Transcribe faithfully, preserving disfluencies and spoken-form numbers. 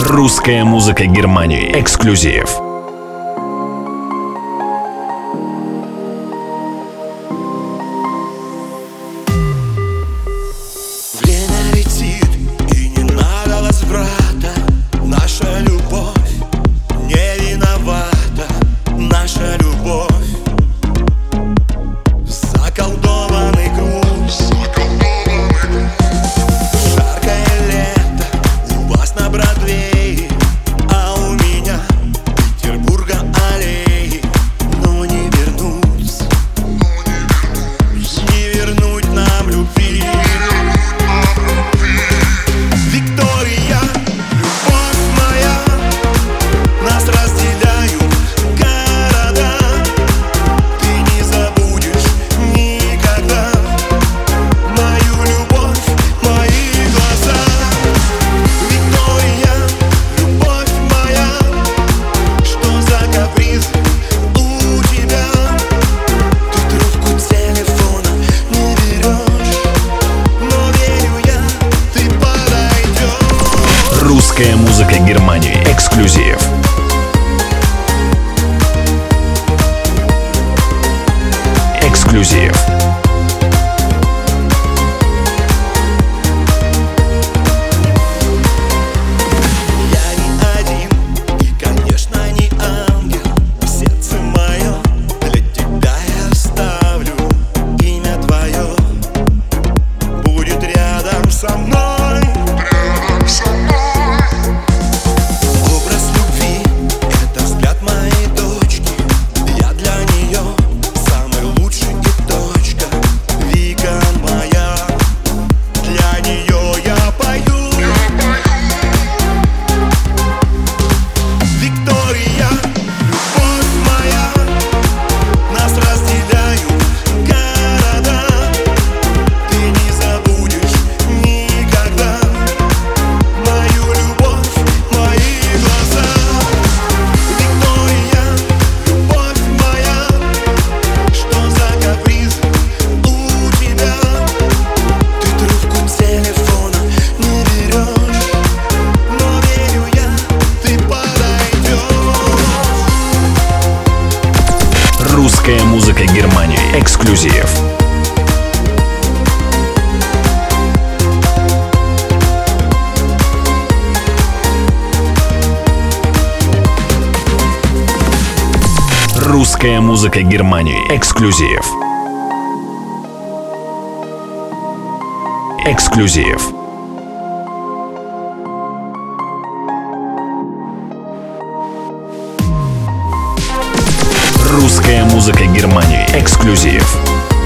Русская музыка Германии. Эксклюзив. Время летит, и не надо возврата. Наша любовь не виновата. Наша любовь заколдованный круг. Жаркое лето у вас на Бродвее, а у меня Петербурга аллеи. Но не вернуться, не вернуть нам любви. Виктория, любовь моя, нас разделяют города. Ты не забудешь никогда мою любовь, мои глаза. Виктория, любовь моя, что за каприз у тебя? Ты трубку телефона не берешь, но верю я, ты подойдешь. Русская музыка Германии. Эксклюзив. Эксклюзив. Я не один, и, конечно, не ангел. Сердце мое для тебя я оставлю. Имя твое будет рядом со мной. Образ любви — это взгляд моей дочки. Я для нее самый лучший и точка. Вика моя, для нее я пою. Виктория, любовь моя, нас разделяют города. Ты не забудешь никогда мою любовь, мои глаза. Виктория, любовь моя, что за каприз у тебя? Ты трубку телефона не берешь, но верю я, ты подойдешь. Русская музыка Германии. Эксклюзив. Русская музыка Германии. Эксклюзив. Эксклюзив. Русская музыка Германии. Эксклюзив.